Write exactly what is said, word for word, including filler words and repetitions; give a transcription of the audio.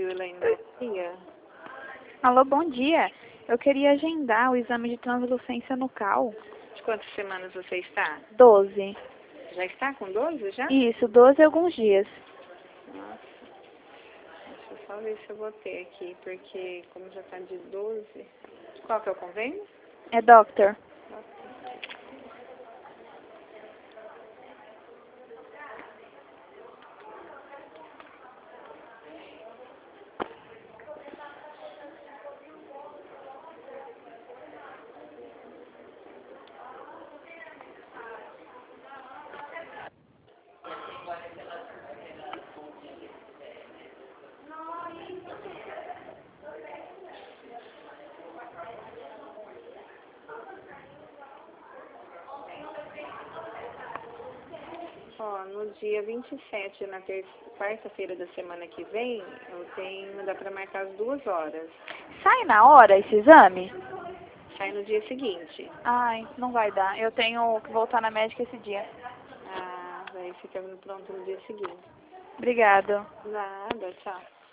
dia, Elaine. Bom dia. Alô, bom dia. Eu queria agendar o exame de translucência nucal. De quantas semanas você está? doze. Já está com doze já? Isso, doze e alguns dias. Nossa. Deixa eu só ver se eu vou ter aqui, porque como já está de doze... Qual que é o convênio? É doctor. Ó, no dia vinte e sete, na terça, quarta-feira da semana que vem, eu tenho, dá para marcar as duas horas. Sai na hora esse exame? Sai no dia seguinte. Ai, não vai dar. Eu tenho que voltar na médica esse dia. Ah, daí fica pronto no dia seguinte. Obrigada. Nada, tchau.